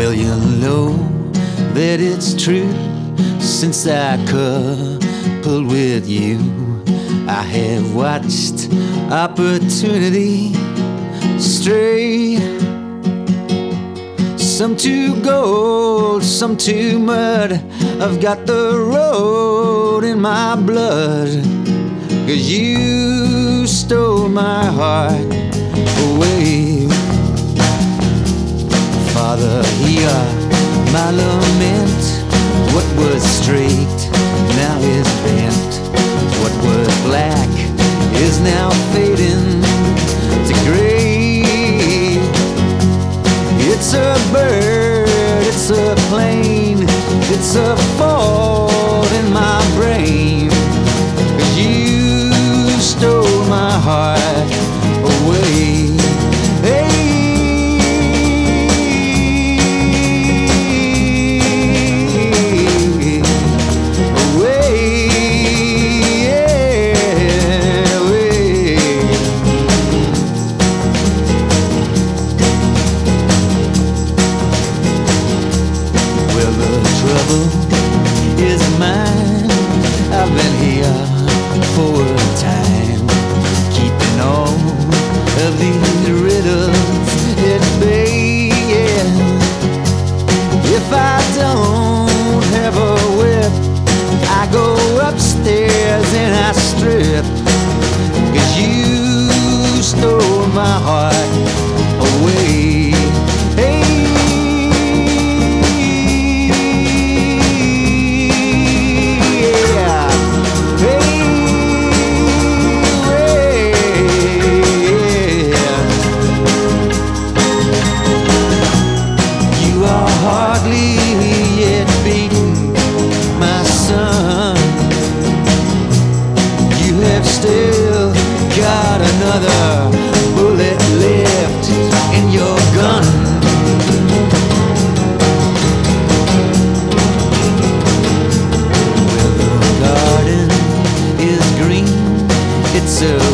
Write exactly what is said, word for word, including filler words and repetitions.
Well, you know that it's true. Since I coupled with you, I have watched opportunity stray. Some to gold, some to mud. I've got the road in my blood, 'cause you stole my heart away. Father, hear my lament. What was straight now is bent. What was black is now fading to gray. It's a bird, it's a plane, it's a fault in my brain, 'cause you stole my heart away. Hey, is mine. I've been here for a time, keeping all of these riddles at bay. Yeah. If I don't have a whip, I go upstairs and I strip, 'cause you stole my heart away. Hey, hardly yet beaten, my son. You have still got another bullet left in your gun. Well, the garden is green, it's a